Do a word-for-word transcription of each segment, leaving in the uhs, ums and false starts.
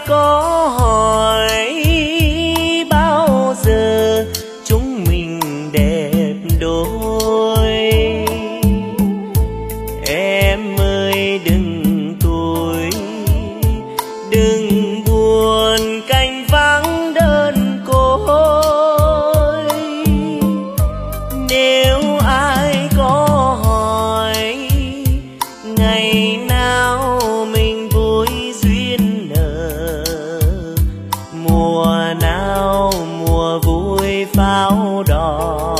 có hỏi bao giờ chúng mình đẹp đôi, em ơi đừng tuổi, đừng buồn canh vắng đơn côi. Nếu ai có hỏi ngày nào mình vui duyên nở, mùa nào mùa vui pháo đỏ,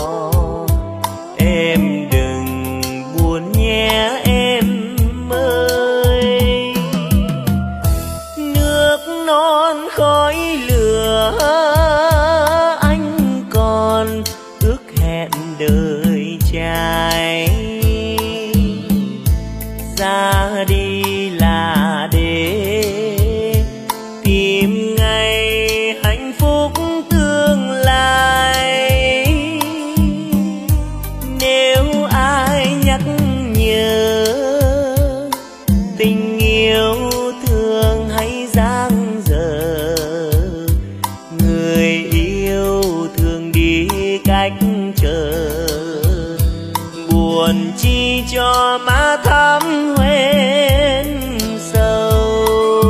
em đừng buồn nhé em ơi. Nước non khói lửa anh còn ước hẹn đời trai, ra đi là để tìm ngày hạnh phúc tương lai. Nếu ai nhắc nhớ tình yêu thương hãy dang dở, người yêu thương đi cách chờ, buồn chi cho má thắm quên sâu.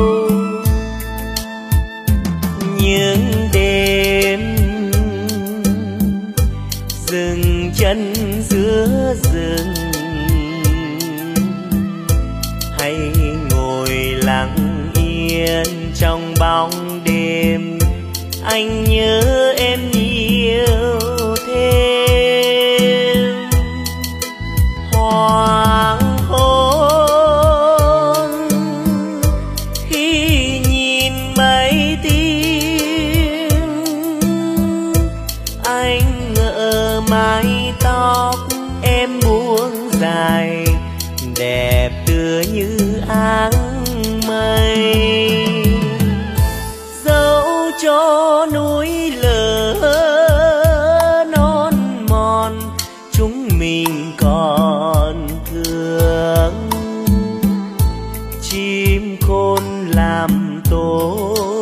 Những đêm dừng chân giữa rừng, hay ngồi lặng yên trong bóng đêm, anh nhớ em nhiều thêm. Hoàng hôn khi nhìn mây tím, anh ngỡ mái tóc em buông dài, đẹp tựa như áng mây. Dẫu cho núi lở non mòn, chúng mình còn thương. Chim khôn làm tổ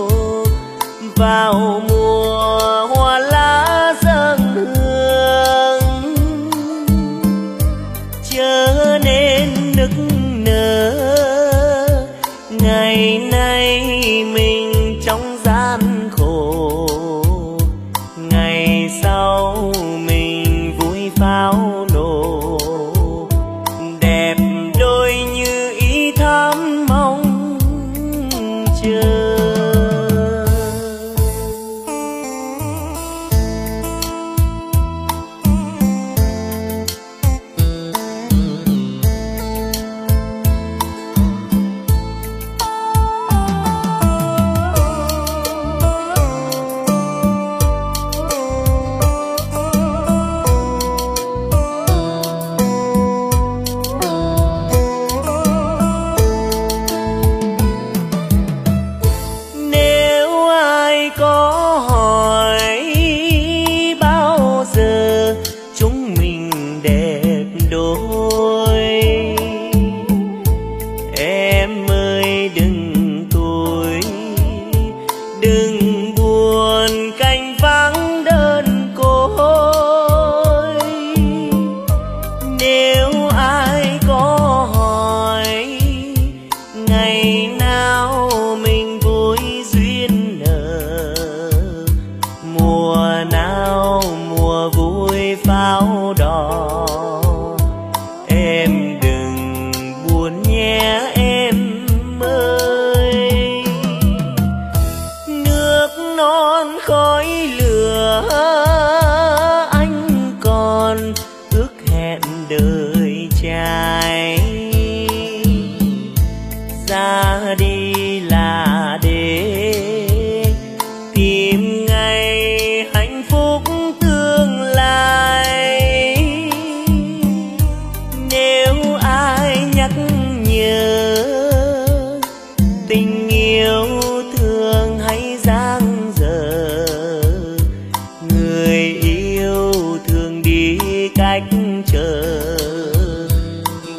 vào mùa hoa lá dâng hương, chớ nên nức nở ngày nay mình trong gian khổ, ngày sau mình vui pháo nổ, đẹp đôi như ý thắm mong chờ.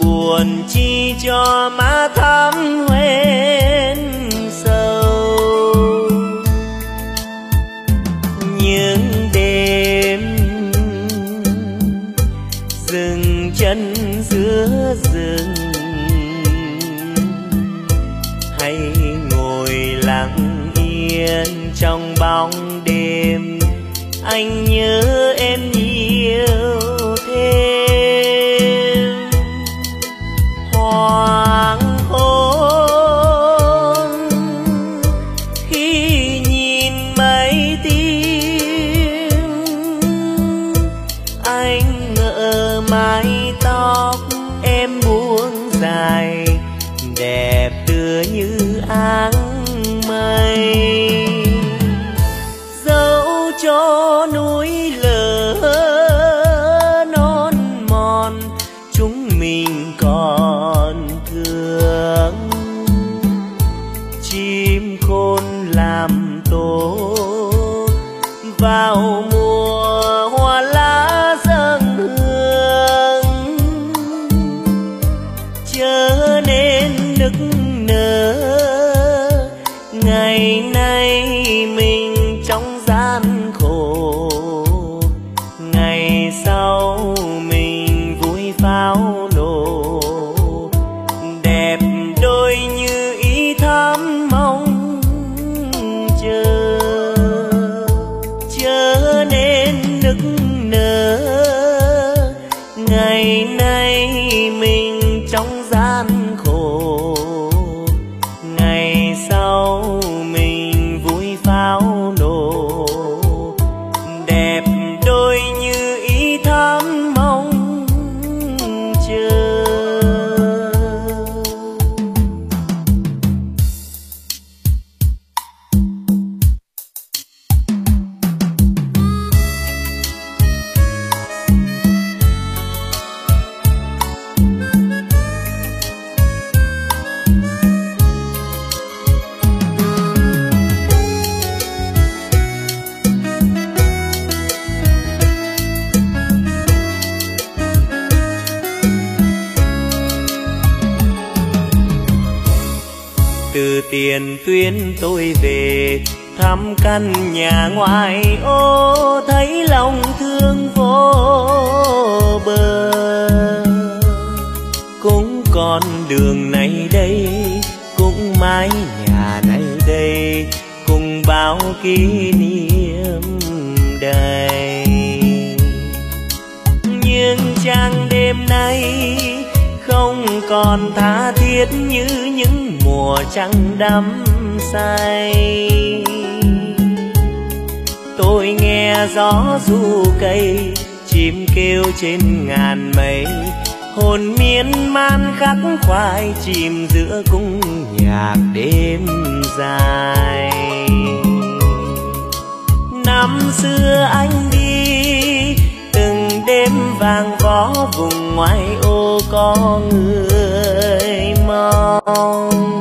cho má thắm quên sâu. lặng yên trong bóng đêm, anh nhớ em nhiều thêm. Hoàng hôn khi nhìn mây tím, anh ngỡ mái tóc em buông dài, đẹp tựa như áng mây. Dẫu cho núi lở non mòn, chúng mình còn thương. Chim khôn làm tổ vào mùa hoa lá dâng hương, chớ nên nức nở. Ngày nay mình trong gian khổ, ngày sau mình vui pháo nổ. Đẹp đôi như ý thắm mong chờ, chớ nên nức nở. Ngày nay mình trong gian khổ, ngày sau mình vui pháo nổ. Đẹp đôi như ý thắm mong chờ. Từ Tiền Tuyên tôi về thăm căn nhà ngoài ô, thấy lòng thương vô bờ. Cũng con đường này đây, cũng mái nhà này đây, cùng bao kỷ niệm đầy. Nhưng chàng đêm nay không còn tha thiết như những mùa trăng đắm say. Tôi nghe gió ru cây, chim kêu trên ngàn mây, hồn miên man khắc khoải chìm giữa cung nhạc đêm dài. Năm xưa anh đi từng đêm vàng vó, vùng ngoại ô có người mong.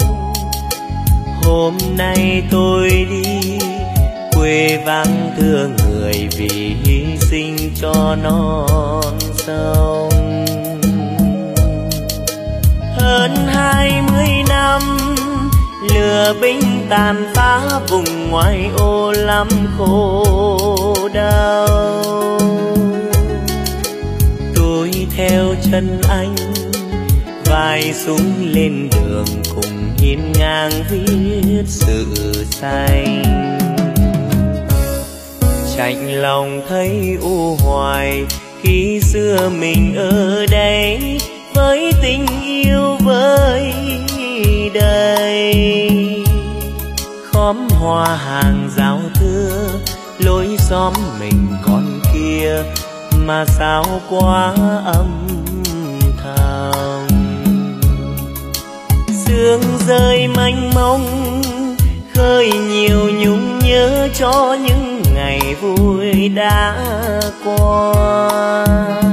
Hôm nay tôi đi quê vắng thương người, vì hy sinh cho non sông. Hơn hai mươi năm lửa binh tàn phá, vùng ngoại ô lắm khổ đau. Tôi theo chân anh vai súng lên đường, cùng hiên ngang viết sự xanh. Chạnh lòng thấy u hoài khi xưa mình ở đây, với tình yêu với đầy. Khóm hoa hàng rào thưa, lối xóm mình còn kia, mà sao quá âm thầm. Sương rơi mênh mông khơi nhiều nhung nhớ cho những ngày vui đã qua.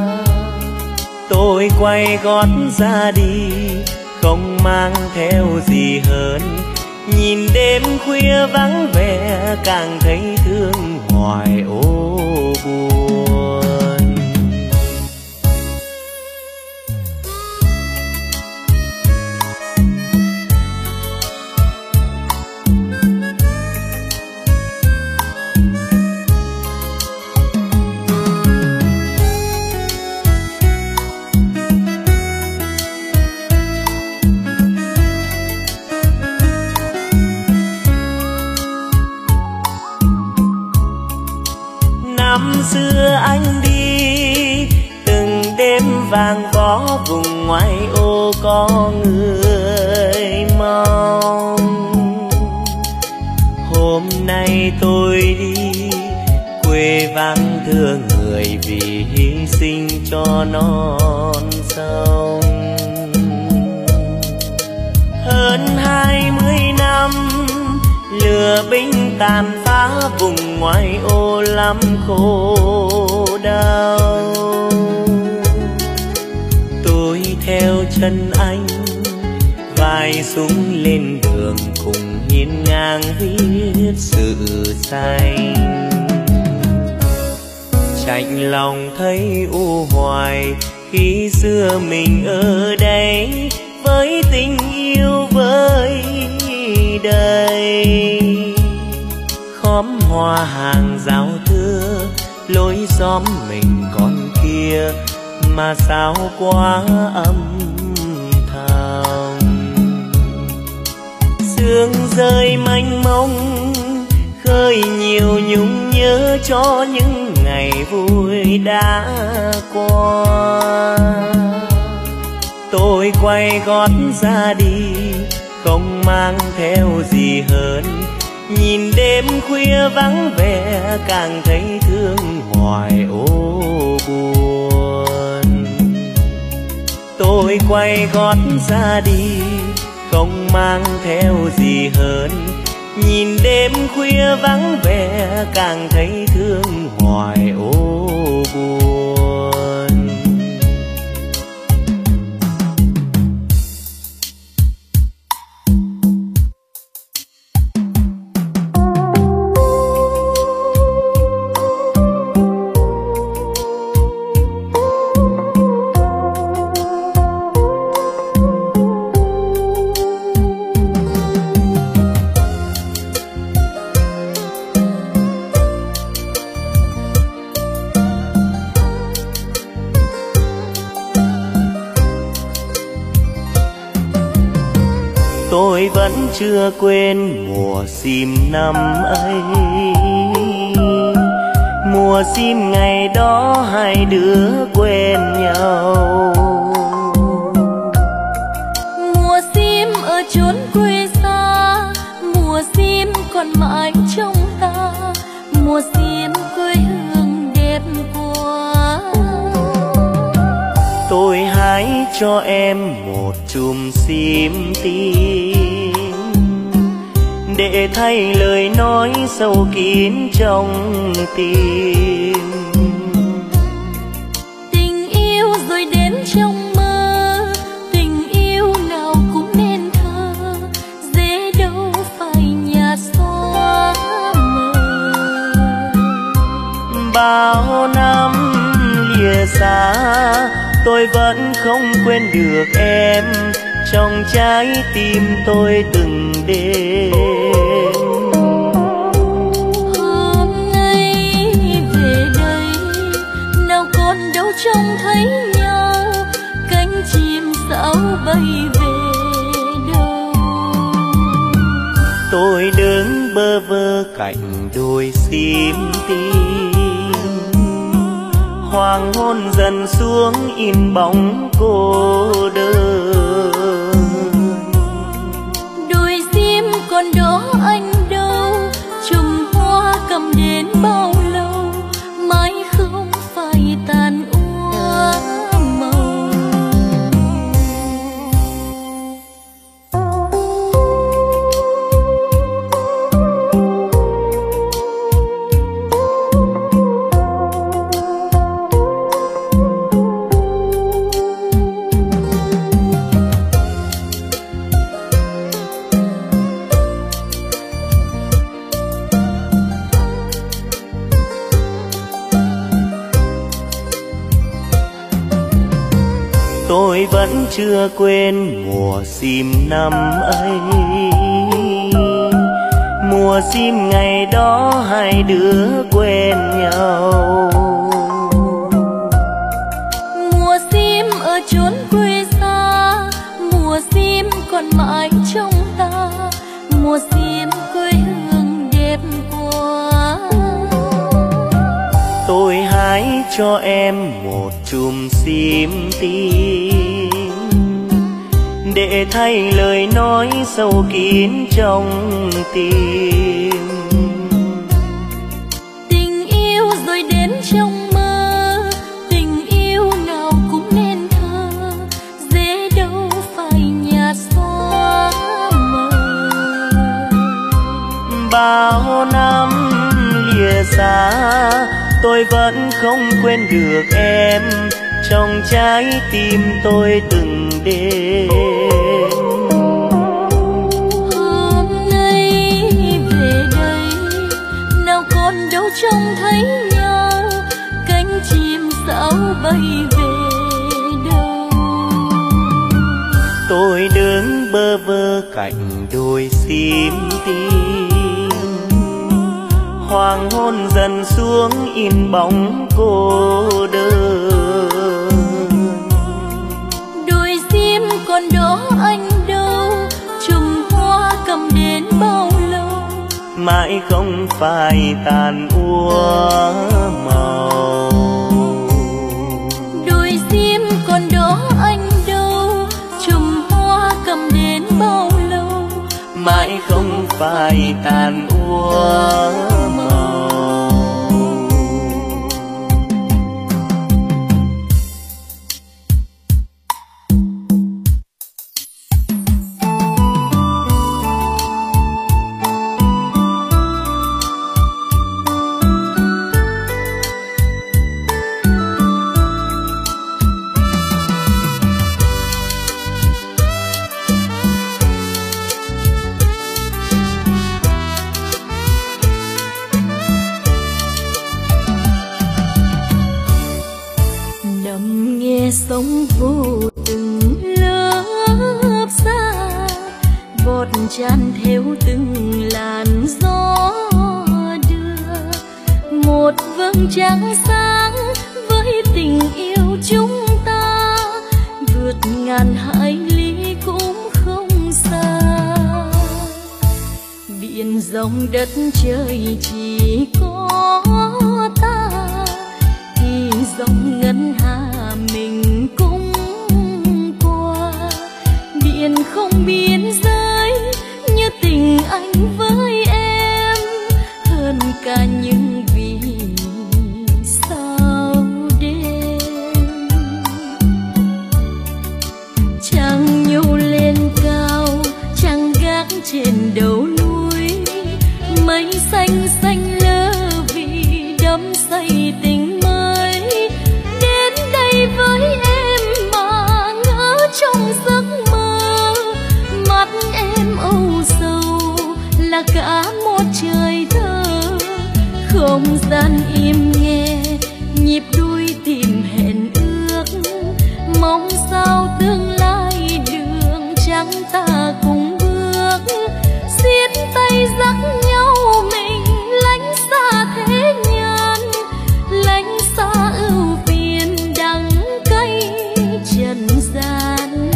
Tôi quay gót ra đi không mang theo gì hơn, nhìn đêm khuya vắng vẻ càng thấy thương hoài ô buồn. năm xưa anh đi, từng đêm vàng có vùng ngoại ô có người mong. Hôm nay tôi đi quê vắng thương người vì hy sinh cho non sông. Hơn hai mươi năm lửa binh tàn phá vùng ngoại ô lắm khổ đau. Tôi theo chân anh vai súng lên đường cùng hiên ngang viết sự xanh. Chạnh lòng thấy u hoài khi xưa mình ở đây với tình yêu với đây. Khóm hoa hàng rào thưa lối xóm mình còn kia mà sao quá âm thầm. Sương rơi mênh mông khơi nhiều nhung nhớ cho những ngày vui đã qua. Tôi quay gót ra đi không mang theo gì hơn, nhìn đêm khuya vắng vẻ càng thấy thương hoài ô buồn. Tôi quay gót ra đi không mang theo gì hơn, nhìn đêm khuya vắng vẻ càng thấy thương hoài ô buồn. Tôi vẫn chưa quên mùa sim năm ấy, mùa sim ngày đó hai đứa quen nhau. Mùa sim ở chốn quê xa, mùa sim còn mãi trong ta, mùa sim quê hương đẹp quá. Tôi hái cho em một chùm sim tím để thay lời nói sâu kín trong tim. Tình yêu rồi đến trong mơ, tình yêu nào cũng nên thơ, dễ đâu phải nhà xóa mờ. Bao năm lìa xa tôi vẫn không quên được em, trong trái tim tôi từng đêm. Hôm nay về đây nào còn đâu trông thấy nhau, cánh chim sao bay về đâu. Tôi đứng bơ vơ cạnh đôi sim tím, hoàng hôn dần xuống in bóng cô đơn. Đôi sim còn đó anh đâu, chùm hoa cầm đến bao lâu, mãi không phải tàn úa màu. Tôi vẫn chưa quên mùa sim năm ấy, mùa sim ngày đó hai đứa quen nhau. Mùa sim ở chốn quê xa, mùa sim còn mãi trong ta, mùa sim quê hương đẹp quá. hái cho em một chùm sim tím, để thay lời nói sâu kín trong tim. Tình yêu rồi đến trong mơ, tình yêu nào cũng nên thơ, dễ đâu phải nhạt xóa mờ. Bao năm lìa xa, tôi vẫn không quên được em, trong trái tim tôi từng đêm. Hôm nay về đây, nào còn đâu trông thấy nhau, cánh chim sao bay về đâu. Tôi đứng bơ vơ cạnh đôi sim tím, hoàng hôn dần xuống in bóng cô đơn. Đôi sim còn đó anh đâu, chùm hoa cầm đến bao lâu, mãi không phai tàn úa màu. đôi sim còn đó anh đâu, chùm hoa cầm đến bao lâu, mãi không phai tàn úa màu. sông vô từng lớp xa, vọt tràn theo từng làn gió đưa một vầng trăng sáng với tình yêu chúng ta, vượt ngàn hải lý cũng không xa. Biển dòng đất trời chỉ có ta, thì dòng ngân hà mình cũng qua. Biển không biên giới như tình anh với em, hơn cả những vì sao đêm. Trăng nhô lên cao, trăng gác trên đầu núi, mây xanh xanh lơ vì đắm say tình mới. Đến đây với em mà ngỡ trong giấc mơ, mắt em âu sầu là cả một trời thơ. Không gian im nghe nhịp đôi tìm hẹn ước, mong sao tương lai đường trắng ta cùng bước. Xiết tay dắt nhau mình lánh xa thế nhân, lánh xa ưu phiền đắng cay trần gian.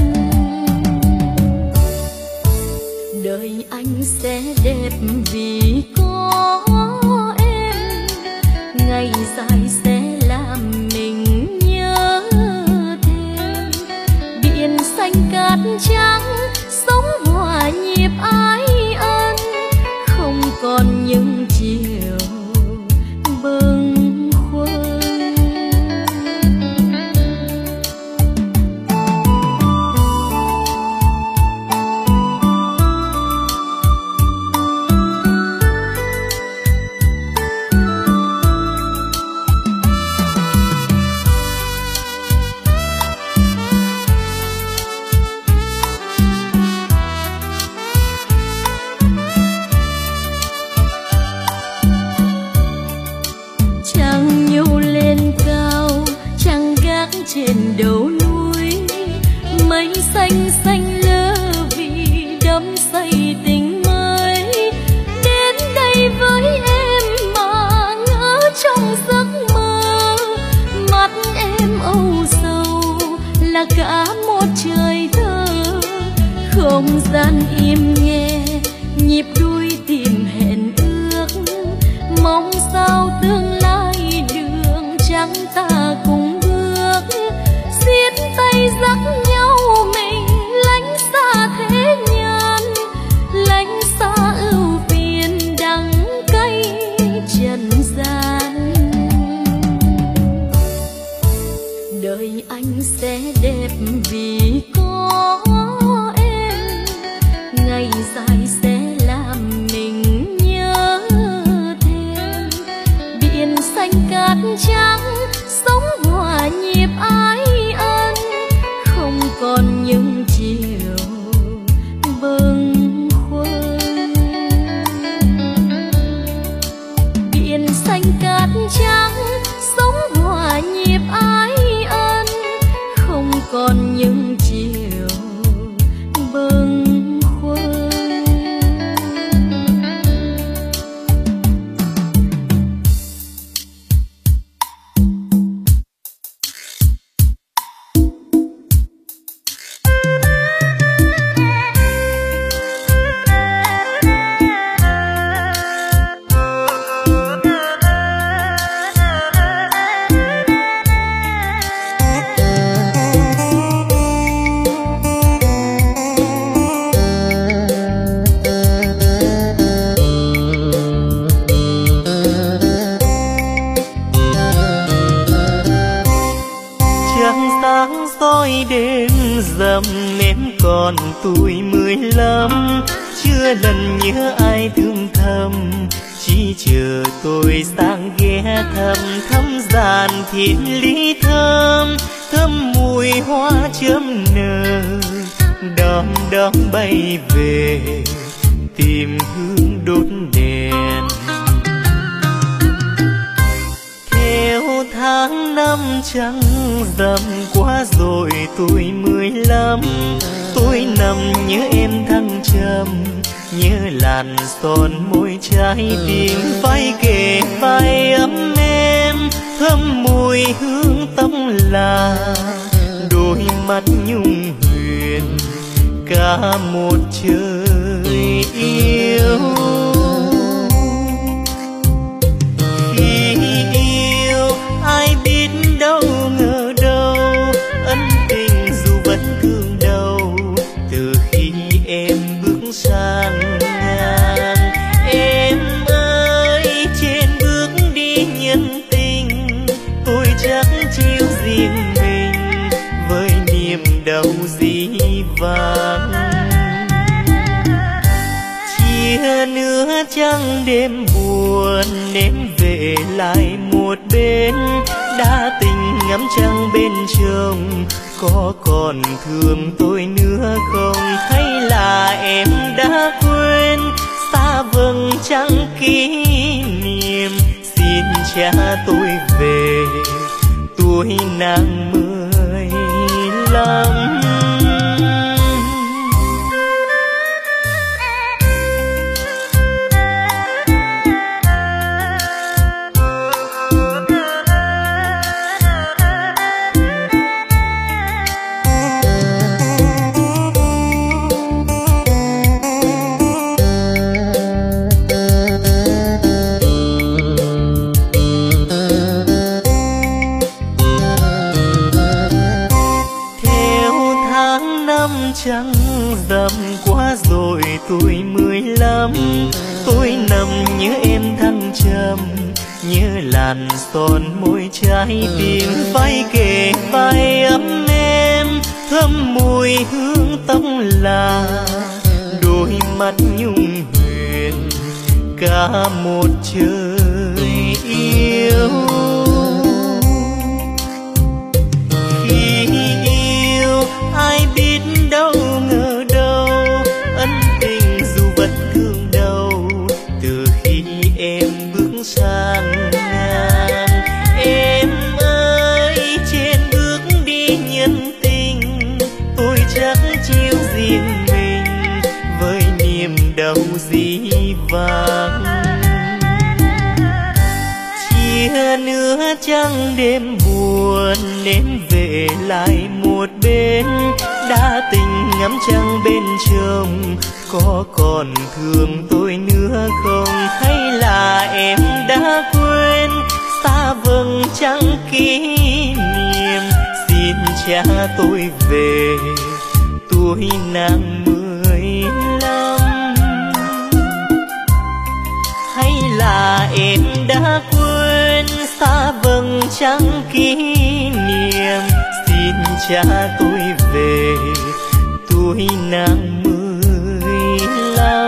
Đời anh sẽ đẹp vì có em, ngày dài sẽ làm mình nhớ thêm. Biển xanh cát trắng sống hòa nhịp ái ân, không còn những chiều bâng khuâng. Trăng nhô lên cao, trăng gác trên đầu núi, mây xanh xanh lơ vì đắm say tình mới. Đến đây với em mà ngỡ trong giấc mơ, mắt em âu sầu là cả một trời thơ. Không gian im nghe nhịp đôi tìm hẹn ước, mong sao tương lai đường trắng sẽ đẹp vì có em. Ngày dài sẽ làm mình nhớ thêm. Biển xanh cát trắng sống hòa nhịp ái ân, không còn những chiều bâng khuâng. Biển xanh cát trắng sống hòa nhịp ái ân, không còn những chiều bâng khuâng. Đêm dầm em còn tuổi mười lăm, chưa lần nhớ ai thương thầm, chỉ chờ tôi sang ghé thăm thăm giàn thiên lý thơm, thơm mùi hoa chớm nở, đom đóm bay về tìm hương đốt đèn. Theo tháng năm trăng rằm qua rồi tuổi mười lăm, tôi nằm nhớ em thăng trầm, nhớ làn son môi trái tim, vai kề vai ấm em, thơm mùi hương tâm là đôi mắt nhung huyền cả một trời yêu. Ai biết đâu ngờ đâu ân tình dù vẫn thương đâu, từ khi em bước sang ngàn. Em ơi trên bước đi nhân tình, tôi chắc chiếu riêng mình với niềm đau dĩ vãng. Chia nữa trăng đêm buồn, em về lại một bên, đã tình ngắm trăng bên trông, có còn thương tôi nữa không? Hay là em đã quên xa vầng trăng kỷ niệm? Xin cha tôi về tuổi nàng mười lăm. Trăng rằm qua rồi tuổi mười lăm, tôi nằm nhớ em thăng trầm, nhớ làn son môi trái tim, vai kề vai ấm em, thơm mùi hương tâm là đôi mắt nhung huyền cả một trời yêu. Khi yêu ai biết đâu ngờ đâu ân tình dù vẫn thương đâu, từ khi em bước sang ngàn. Em ơi trên bước đi nhân tình, tôi chắc chiếu riêng mình với niềm đau dĩ vãng. Chia nữa trăng đêm buồn, em về lại một bên, đã tình ngắm trăng bên trông, có còn thương tôi nữa không? Hay là em đã quên xa vầng trăng kỷ niệm? Xin cha tôi về tuổi nàng mười lăm. Hay là em đã quên xa vầng trăng kỷ niệm? Xin cha tôi về, tuổi nàng mười lăm.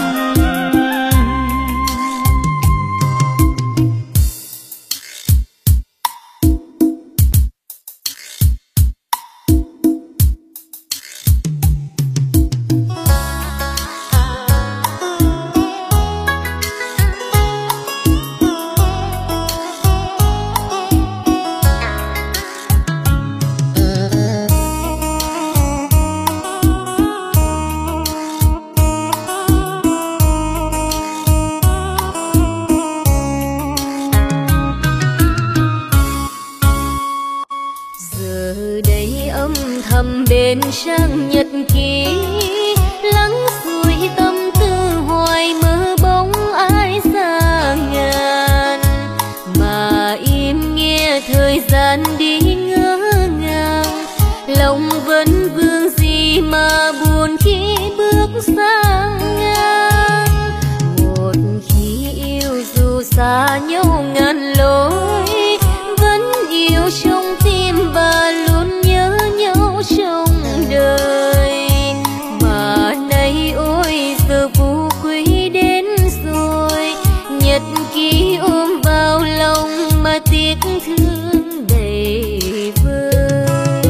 Bên trang nhật ký lắng xuôi tâm tư hoài mơ bóng ai xa ngàn, mà im nghe thời gian đi ngỡ ngàng, lòng vẫn vương gì mà buồn khi bước sang ngang. Một khi yêu dù xa nhau ngàn lối, vẫn yêu trong tim và luôn nhớ nhau trong đời. Mà nay ôi giờ phù quý đến rồi, nhật ký ôm vào lòng mà tiếc thương đầy vơi.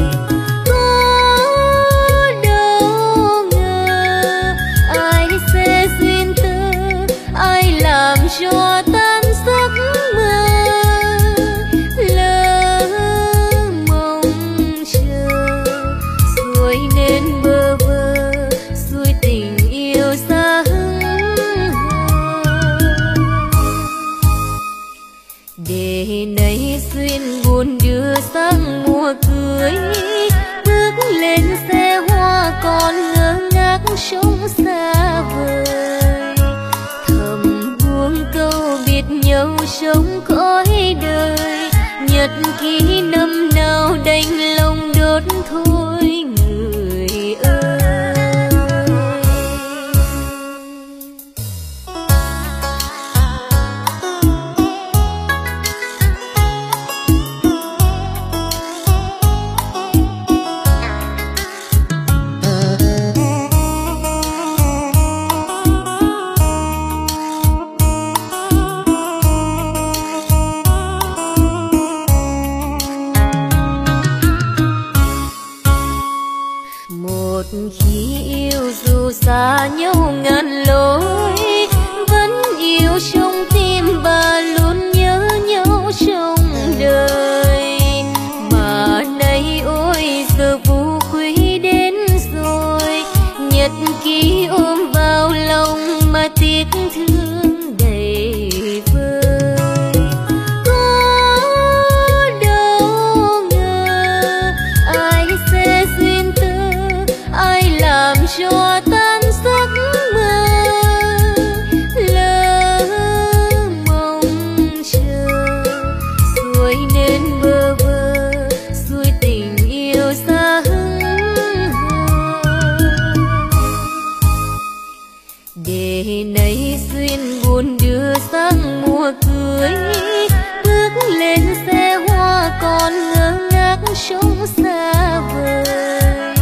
Có đâu ngờ ai sẽ duyên tơ, ai làm cho tan giấc mơ. Nay duyên buồn đưa sang mùa cưới, bước lên xe hoa còn ngơ ngác trông xa vời. Thầm buông câu biệt nhau trong cõi đời, nhật ký năm nào đành lòng đốt thôi người ơi. Khi yêu dù xa nhau ngàn lối, vẫn yêu trong tim và luôn nhớ nhau trong đời. Mà nay ôi giờ phù quý đến rồi, nhật ký ôm vào lòng mà tiếc thương đầy vơi. Có đâu ngờ ai sẽ duyên tơ, ai làm cho tan giấc mơ. Lỡ mong chờ xuôi nên bơ vơ, xuôi tình yêu xa hững hờ. Để nay duyên buồn đưa sang mùa cưới, bước lên xe hoa còn ngơ ngác trông xa vời.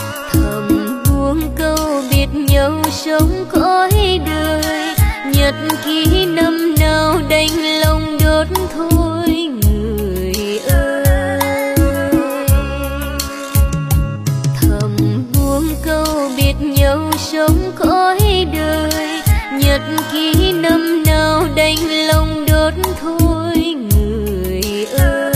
Câu biệt nhau trong cõi đời, nhật ký năm nào đành lòng đốt thôi người ơi. Thầm buông câu biệt nhau trong cõi đời, nhật ký năm nào đành lòng đốt thôi người ơi.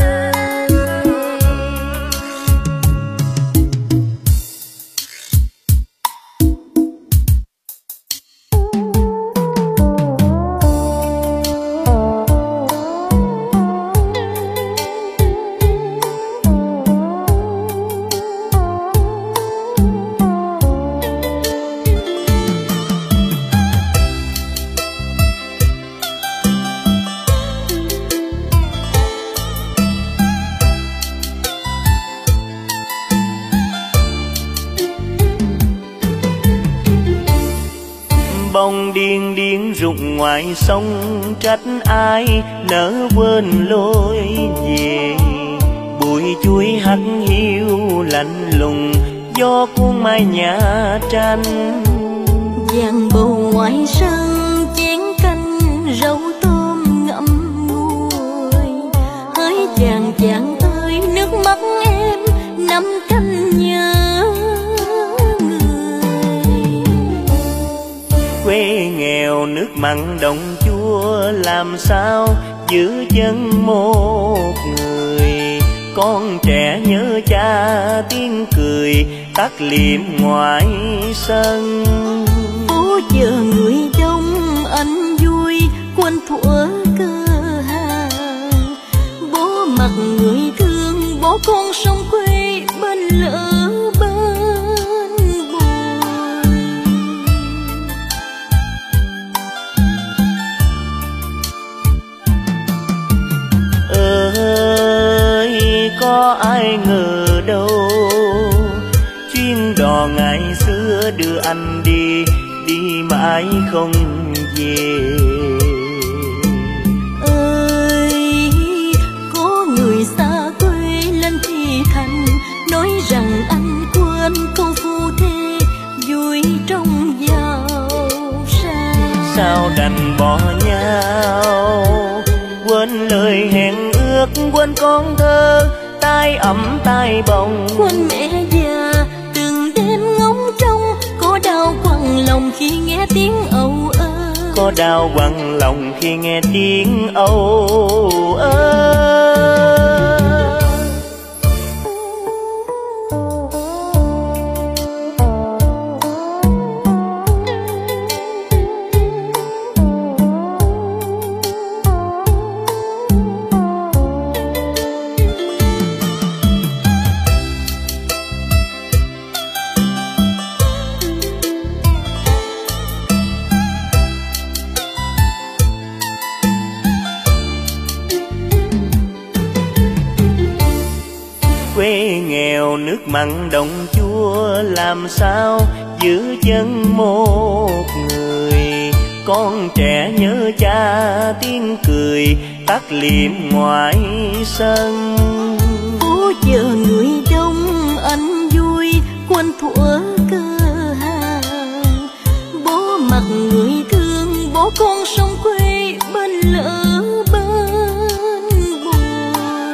Bông điên điên rụng ngoài sông, trách ai nỡ quên lối về. bụi chuối hắt hiu lạnh lùng, gió cuốn mái nhà tranh. Vàng bầu ngoài sân chén canh rau tôm ngậm ngùi, hỡi chàng chàng ơi nước mắt em nắm canh nhớ người. Quê nghèo nước mặn đồng chua, làm sao giữ chân một người. Con trẻ nhớ cha tiếng cười tắt liệm ngoài sân. Phố chờ người đông anh vui quên thuở cơ hàng. Bố mặt người thương bố con sông quê bên lỡ bên bùi. Ơi có ai ngờ đâu, chuyến đò ngày xưa đưa anh đi, đi mãi không về. Ơi có người xa quê lên thì thành, nói rằng anh quên câu phu thê vui trong giàu sang. Sao đành bỏ nhau, quên lời hẹn ước, quên con thơ tai ấm tai bồng. Quên mẹ già từng đêm ngóng trông, có đau quặn lòng khi nghe tiếng âu ơ. Có đau quặn lòng khi nghe tiếng âu ơ. Quê nghèo nước mặn đồng chua, làm sao giữ chân một người. Con trẻ nhớ cha tiếng cười tắt liệm ngoài sân. Phố chờ người đông anh vui quên thuở cơ hàng. Bố mặt người thương bố con sông quê bên lỡ bên bùi.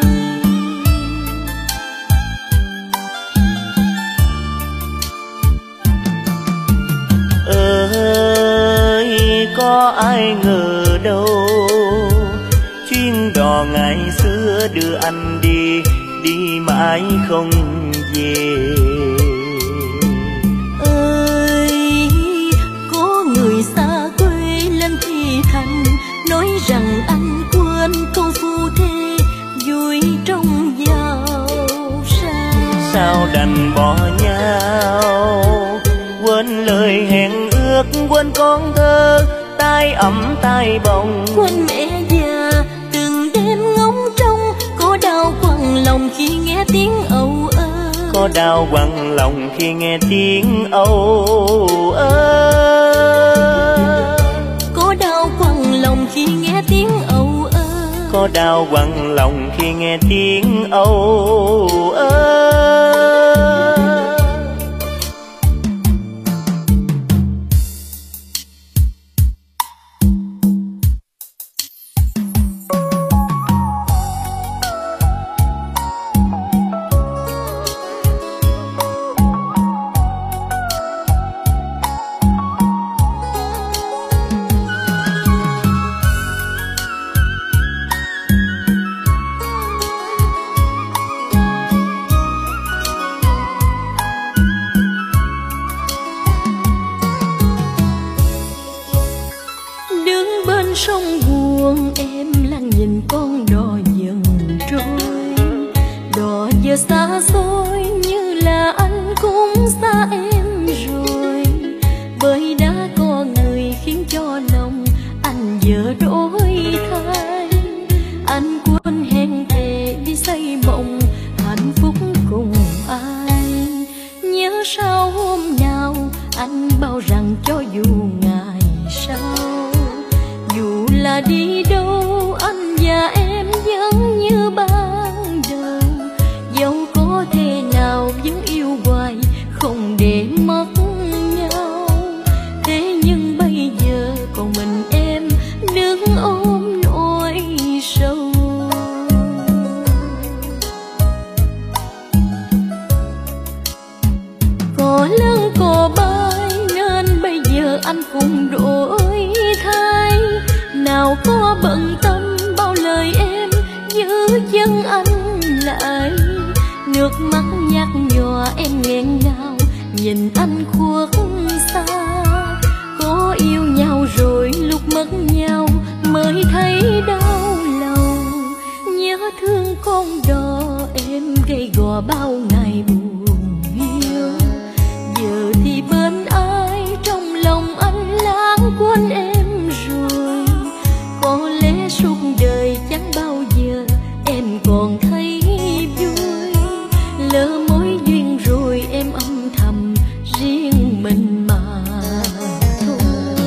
Ơi có ai ngờ đâu, chuyến đò ngày xưa đưa anh đi, đi mãi không về. Ơi có người xa quê lên thì thành, nói rằng anh quên câu phu thê vui trong giàu sang. Sao đành bỏ nhau, quên lời hẹn ước, quên con thơ tai ấm tai bồng. Quên mẹ già từng đêm ngóng trông, có đau quặn lòng khi nghe tiếng âu ơ. Có đau quặn lòng khi nghe tiếng âu ơ. Có đau quặn lòng khi nghe tiếng âu ơ. Có đau quặn lòng khi nghe tiếng âu ơ. Sông buồn em lặng nhìn con đò dần trôi. Đò giờ xa xôi như là anh cũng xa em rồi. Bởi đã có người khiến cho lòng anh giờ đổi thay. Anh quên hẹn thề đi xây mộng hạnh phúc cùng ai. Nhớ sao hôm nào anh bảo rằng cho dù ngày sau, dù là đi đâu anh và em vẫn như ban đầu. nào có bận tâm bao lời em giữ chân anh lại. Nước mắt nhạt nhòa em nghẹn ngào nhìn anh khuất xa. Có yêu nhau rồi lúc mất nhau mới thấy đau lòng. Nhớ thương con đò em gầy gò bao ngày buồn yêu. Giờ thì bên ai trong lòng anh lãng quên em rồi. Có lẽ suốt đời chẳng bao giờ em còn thấy vui. Lỡ mối duyên rồi em âm thầm riêng mình mà thôi.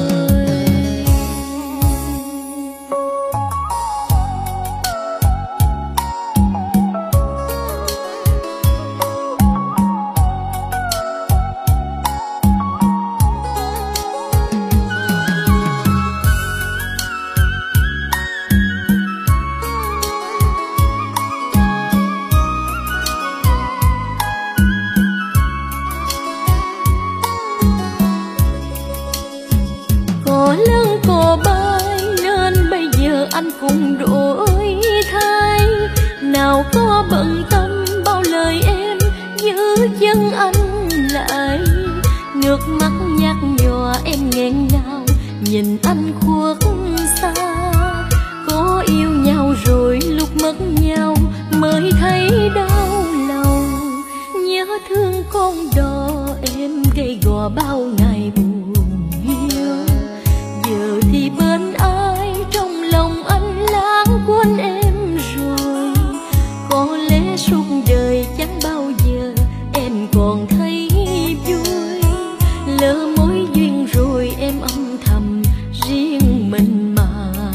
Anh cũng đổi thay. Nào có bận tâm bao lời em giữ chân anh lại. Nước mắt nhạt nhòa em nghẹn ngào nhìn anh khuất xa. Có yêu nhau rồi lúc mất nhau mới thấy đau lòng. Nhớ thương con đò em gầy gò bao ngày buồn yêu. Giờ thì bên ai trong lòng anh lãng quên em rồi. Có lẽ suốt đời chẳng bao giờ em còn thấy vui. Lỡ mối duyên rồi em âm thầm riêng mình mà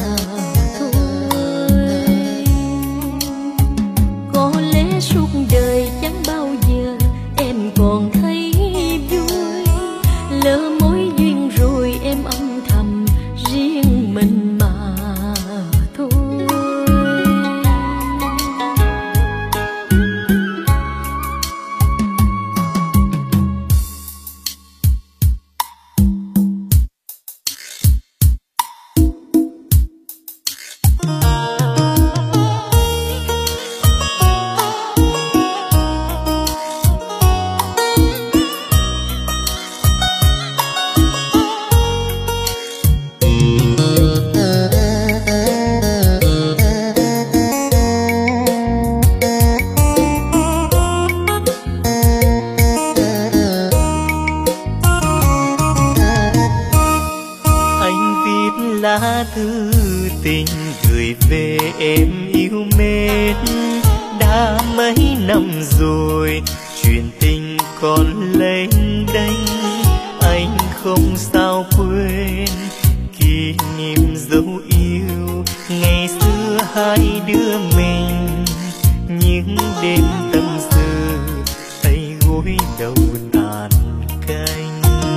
thôi. Có lẽ suốt đời chẳng bao giờ em còn thấy vui. Lỡ mối duyên rồi em âm thầm riêng mình mà thôi. Lá thư tình gửi về em yêu mến. Đã mấy năm rồi chuyện tình còn lênh đênh. Anh không sao quên kỷ niệm dấu yêu ngày xưa hai đứa mình. Những đêm tâm sự tay gối đầu tàn canh.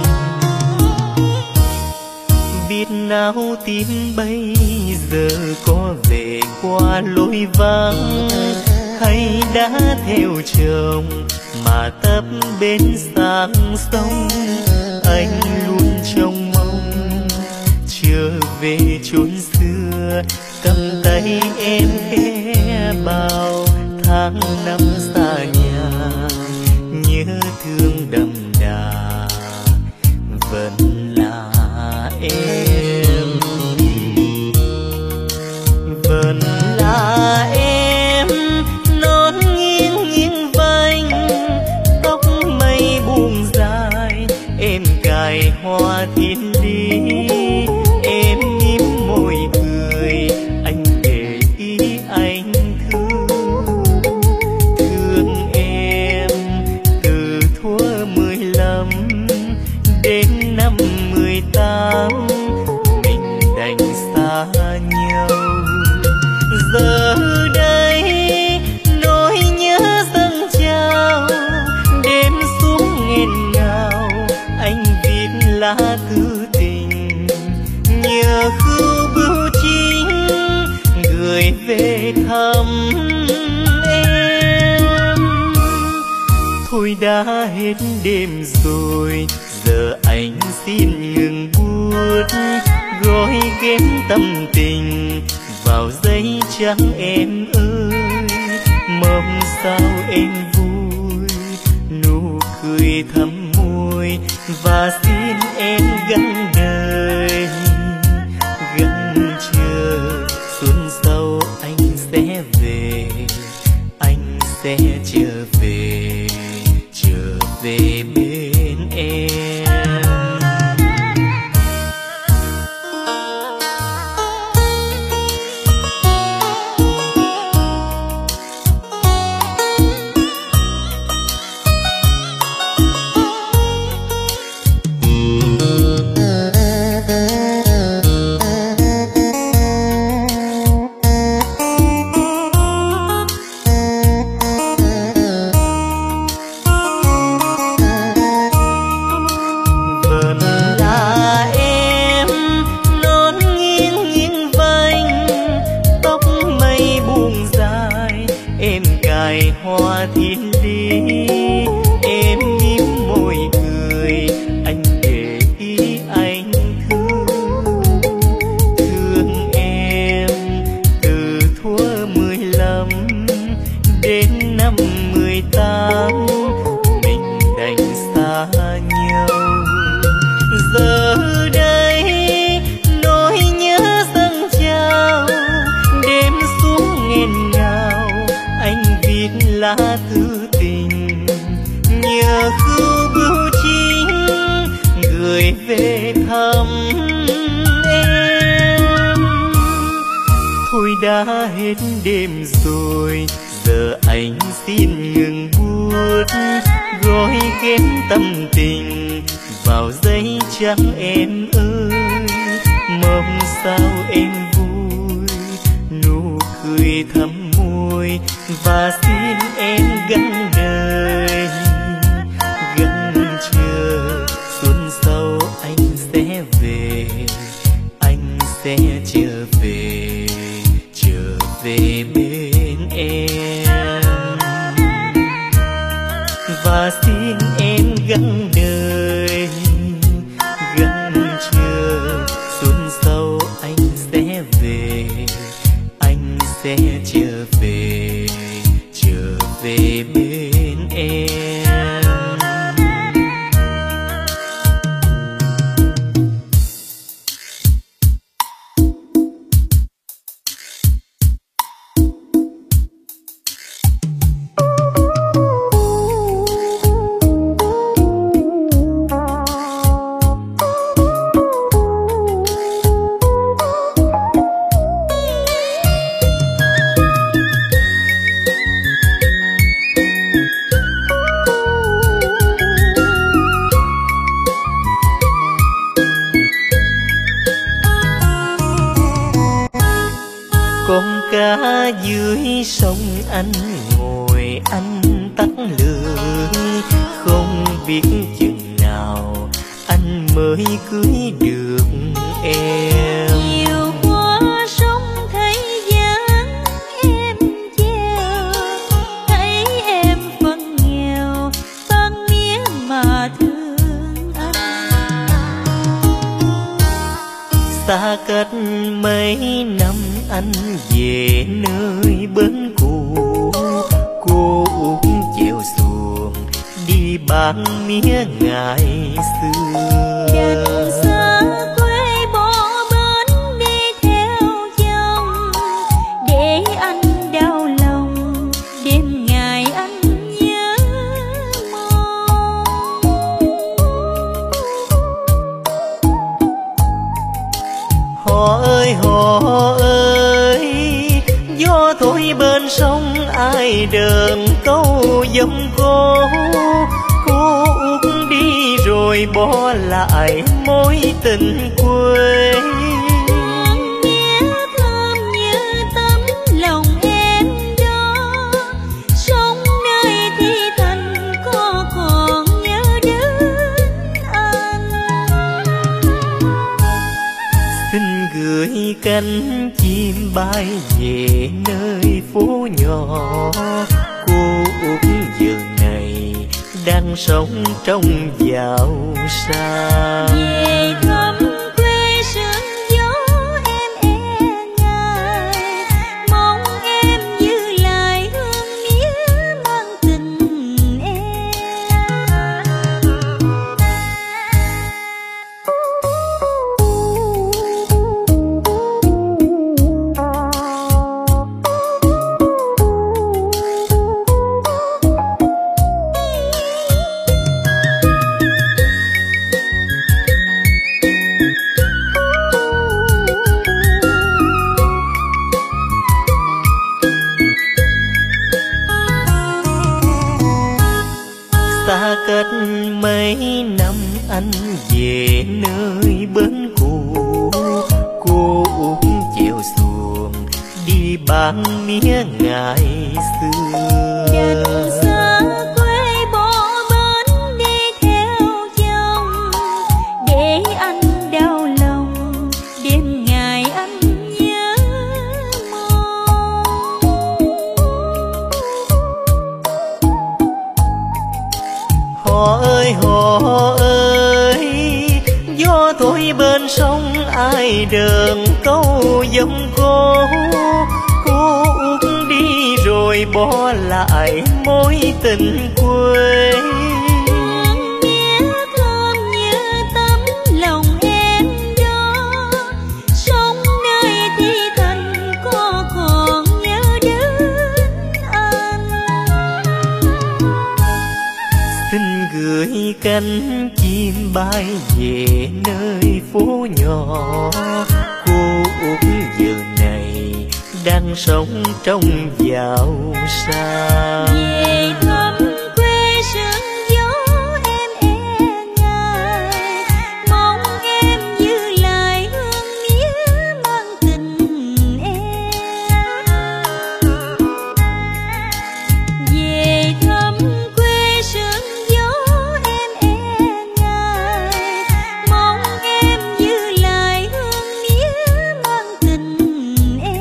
Biết nào tim bây giờ có về qua lối vắng, hay đã theo chồng mà tấp bên sang sông. Anh luôn trông mong trở về chốn xưa, cầm tay em khẽ bao tháng năm xa nhà. Nhớ thương đậm đà vẫn là em, vẫn là em. Non nghiêng nghiêng vành tóc mây buông dài, em cài hoa thiên lý. Em mím môi cười, anh để ý anh thương. Thương em từ thuở mười lăm đến năm mười tám, mình đành xa nhau. Giờ đây nỗi nhớ dâng trào, đêm xuống nghẹn ngào. Anh viết lá thư tình nhờ khưu bưu chính gửi về thăm em. Thôi đã hết đêm rồi, giờ anh xin ngừng buốt, rồi ghém tâm tình vào giấy trắng em ơi. Mong sao em vui, nụ cười thắm môi và xin em gắn đời, gắn chờ xuân sau anh sẽ về, anh sẽ trở về, trở về bên em. Hoa thiên lý em mím môi cười, anh để ý anh thương thương em từ thuở mười lăm đến năm mười tám, mình đành xa nhau. Giờ đây nỗi nhớ dâng trào, đêm xuống nghẹn ngào, anh viết lá thư tình nhờ khưu bưu chính gửi về thăm em. Thôi đã hết đêm rồi, giờ anh xin ngừng buốt, rồi ghém tâm tình vào giấy trắng em ơi. Mong sao em vui, nụ cười thắm môi và xin em gắn đời, gắn chờ xuân sau anh sẽ về, anh sẽ trở về, trở về bên em, và xin em gắn đời, gắn chờ xuân sau anh sẽ về, anh sẽ trở về, trở về bên em. Con cá dưới sông anh ngồi anh tắt lưỡi, không biết chừng nào anh mới cưới được em. Nhiều quá sông thấy dáng em chèo, thấy em phân nghèo phân mía mà thương anh. Xa cách mấy năm anh về nơi bến cũ, cô út chèo xuồng đi bán mía ngày xưa. Dần xa quê bỏ bến đi theo chồng, để anh đau lòng đêm ngày anh nhớ mong. Họ ơi họ ơi, gió thổi bên sông ai đờn câu dòng cô. Cô út đi rồi bỏ lại mối tình quê. Hương mía thơm như tấm lòng em đó, sống nơi thi thành có còn nhớ đến anh. Xin gửi cánh chim bay về nơi phố nhỏ. Cô út giờ này đang sống trong giàu sang. Về thăm quê sương gió đi bán mía ngày xưa. Dần xa quê bỏ bến đi theo chồng, để anh đau lòng đêm ngày anh nhớ mong. Họ ơi họ ơi, gió thổi bên sông ai đờn câu dâm cô. Cô út đi rồi bỏ lại mối tình quê. Hương mía thơm như tấm lòng em đó, sống nơi thi thành có còn nhớ đến anh. Xin gửi cánh chim bay về nơi phố nhỏ. Cô út giờ này đang sống trong giàu sang. Về thăm quê sương gió em e ngại, mong em giữ lại hương mía mang tình em. Về thăm quê sương gió em e ngại, mong em giữ lại hương mía mang tình em.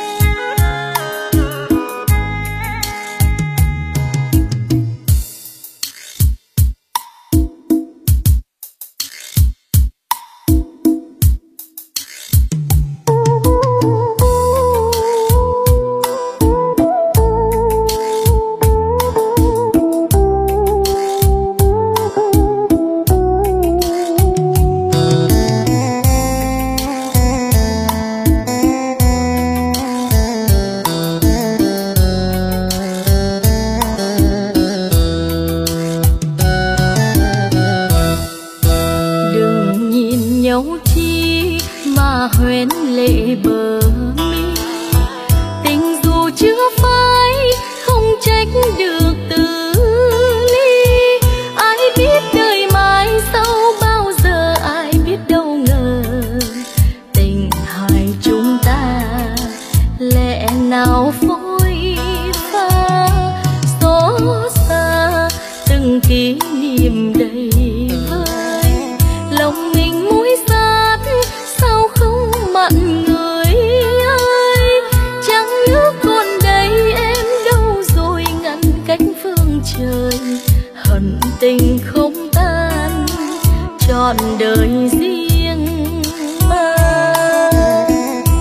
Đừng nhìn nhau chi mà hoen lệ bờ mi, tình dù chưa phai không trách được từ ly. Ai biết đời mai sau bao giờ, ai biết đâu ngờ tình hai chúng ta lẽ nào phôi pha. Xót xa từng kỷ niệm đầy vơi, lòng mình mũi sát sao không mặn người ơi. Chẳng nhớ còn đây em đâu rồi, ngăn cách phương trời hận tình không tan trọn đời riêng mang.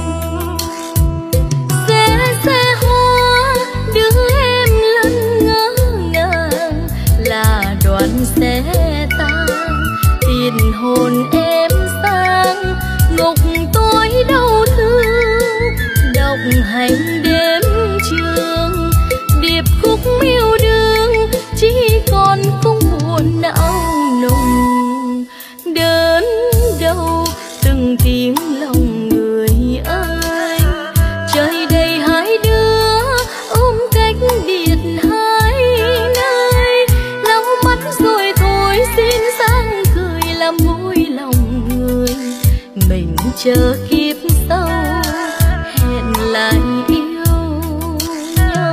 Xe xe hoa đưa em lân ngỡ ngàng, là đoàn xe tan tiền hồn em sang. Ngục tôi đau thương độc hành đêm trường, điệp khúc miêu đương chỉ còn cung buồn não nùng. Đớn đau từng tiếng lòng người ơi, trời đầy hai đứa ôm cách biệt hai nơi. Lau mắt rồi thôi xin sáng cười làm vui lòng người, mình chờ kiếp sau hẹn lại yêu nhau.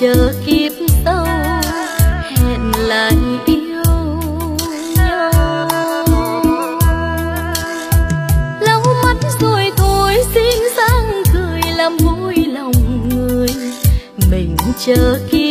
chờ kiếp sau hẹn lại yêu nhau. Lau mắt rồi thôi xin sáng cười làm vui lòng người, mình chờ kiếp